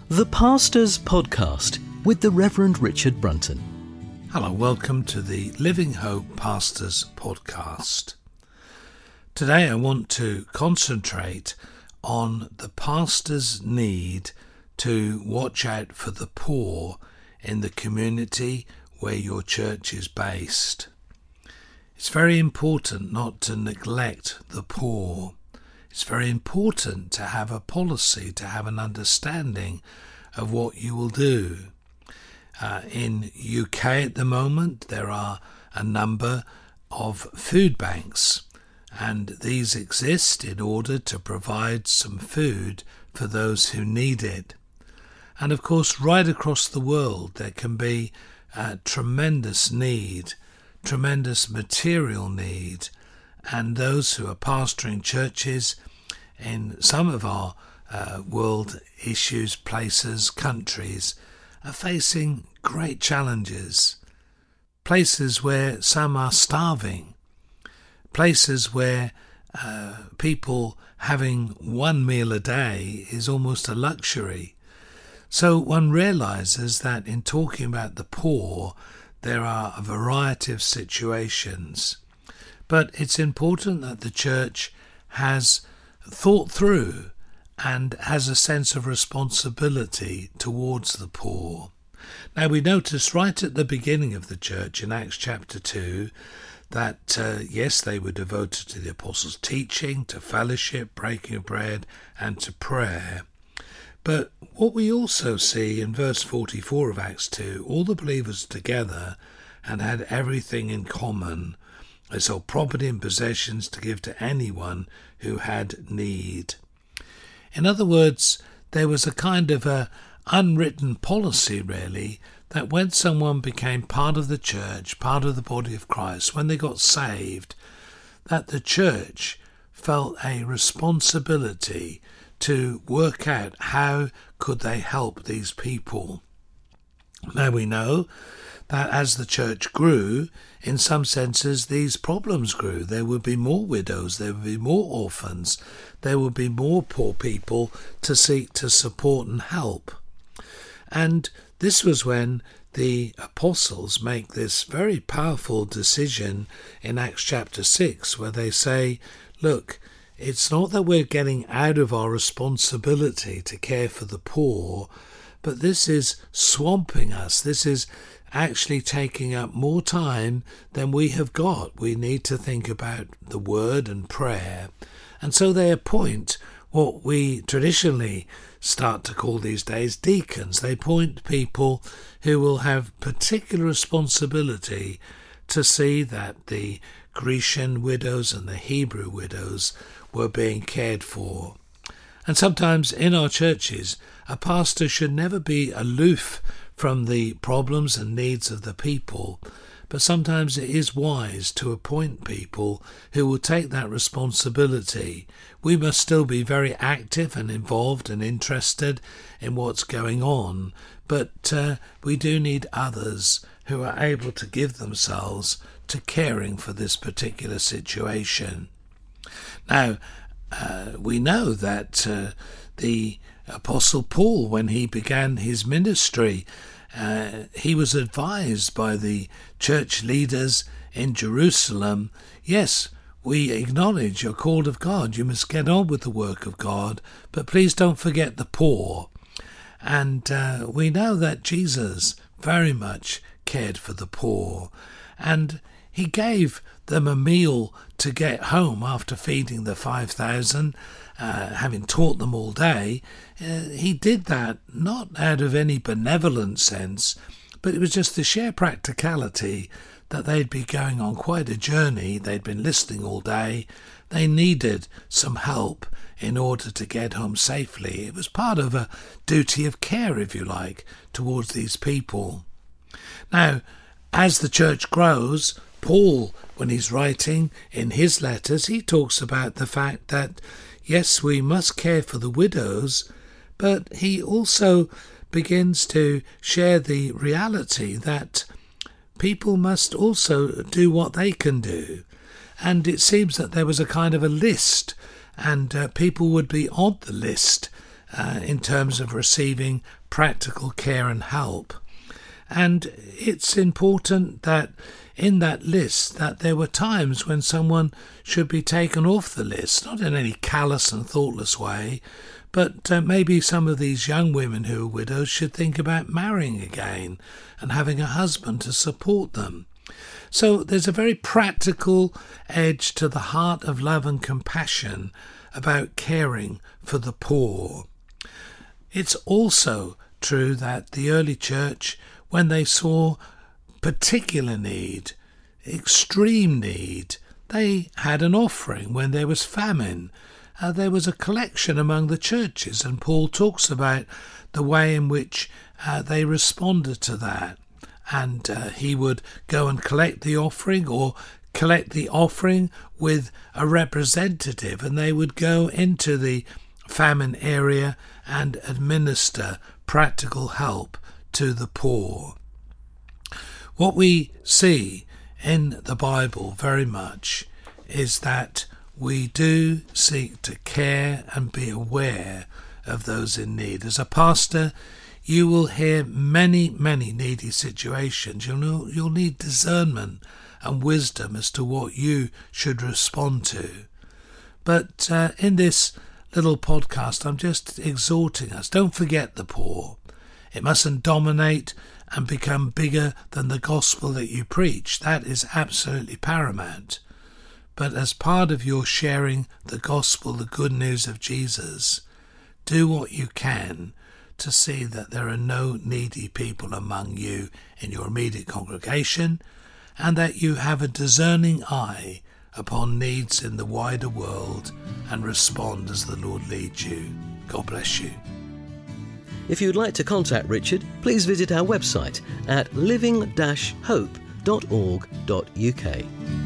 The Pastor's Podcast with the Reverend Richard Brunton. Hello, welcome to the Living Hope Pastors Podcast. Today I want to concentrate on the pastor's need to watch out for the poor in the community where your church is based. It's very important not to neglect the poor. It's very important to have a policy, to have an understanding of what you will do. In UK at the moment, there are a number of food banks, and these exist in order to provide some food for those who need it. And of course, right across the world, there can be a tremendous need, tremendous material need, and those who are pastoring churches in some of our world issues, places, countries, are facing great challenges. Places where some are starving, places where people having one meal a day is almost a luxury. So one realizes that in talking about the poor, there are a variety of situations. But it's important that the church has thought through and has a sense of responsibility towards the poor. Now we notice right at the beginning of the church in Acts chapter 2 that yes, they were devoted to the apostles' teaching, to fellowship, breaking of bread, and to prayer. But what we also see in verse 44 of Acts 2, all the believers together and had everything in common. They sold property and possessions to give to anyone who had need. In other words, there was a kind of a unwritten policy, really, that when someone became part of the church, part of the body of Christ, when they got saved, that the church felt a responsibility to work out how could they help these people. Now we know that as the church grew, in some senses these problems grew. There would be more widows, there would be more orphans, there would be more poor people to seek to support and help. And this was when the apostles make this very powerful decision in Acts chapter 6, where they say, look, it's not that we're getting out of our responsibility to care for the poor, but this is swamping us. This is actually taking up more time than we have got. We need to think about the word and prayer. And so they appoint what we traditionally start to call these days deacons. They appoint people who will have particular responsibility to see that the Grecian widows and the Hebrew widows were being cared for. And sometimes in our churches, a pastor should never be aloof from the problems and needs of the people, but sometimes it is wise to appoint people who will take that responsibility. We must still be very active and involved and interested in what's going on, but we do need others who are able to give themselves to caring for this particular situation. Now, we know that the Apostle Paul, when he began his ministry, he was advised by the church leaders in Jerusalem, yes, we acknowledge you're called of God, you must get on with the work of God, but please don't forget the poor. And we know that Jesus very much cared for the poor, and he gave them a meal to get home after feeding the 5,000, having taught them all day. He did that not out of any benevolent sense, but it was just the sheer practicality that they'd be going on quite a journey. They'd been listening all day. They needed some help in order to get home safely. It was part of a duty of care, if you like, towards these people. Now, as the church grows, Paul, when he's writing in his letters, he talks about the fact that, yes, we must care for the widows, but he also begins to share the reality that people must also do what they can do. And it seems that there was a kind of a list, and people would be on the list in terms of receiving practical care and help. And it's important that in that list that there were times when someone should be taken off the list, not in any callous and thoughtless way, but maybe some of these young women who are widows should think about marrying again and having a husband to support them. So there's a very practical edge to the heart of love and compassion about caring for the poor. It's also true that the early church, when they saw particular need, extreme need, they had an offering. When there was famine, there was a collection among the churches, and Paul talks about the way in which they responded to that. And he would go and collect the offering, or collect the offering with a representative, and they would go into the famine area and administer practical help to the poor. What we see in the Bible very much is that we do seek to care and be aware of those in need. As a pastor, you will hear many, many needy situations. You'll need discernment and wisdom as to what you should respond to. But in this little podcast, I'm just exhorting us. Don't forget the poor. It mustn't dominate and become bigger than the gospel that you preach. That is absolutely paramount. But as part of your sharing the gospel, the good news of Jesus, do what you can to see that there are no needy people among you in your immediate congregation, and that you have a discerning eye upon needs in the wider world and respond as the Lord leads you. God bless you. If you'd like to contact Richard, please visit our website at living-hope.org.uk.